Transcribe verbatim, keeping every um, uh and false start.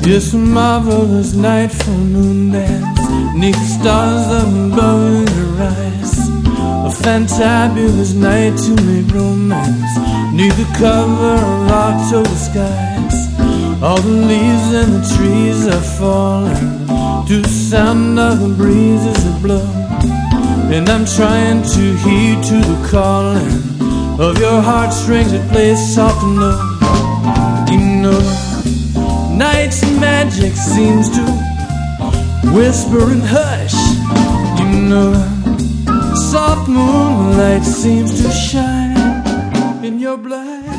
It's a marvelous night for moon dance, 'neath the stars above your eyes. A fantabulous night to make romance, 'neath the cover of October skies. All the leaves in the trees are falling to the sound of the breezes that blow, and I'm trying to heed to the calling of your heartstrings that play soft and low. You know, night's magic seems to whisper and hush. You know, soft moonlight seems to shine in your blind.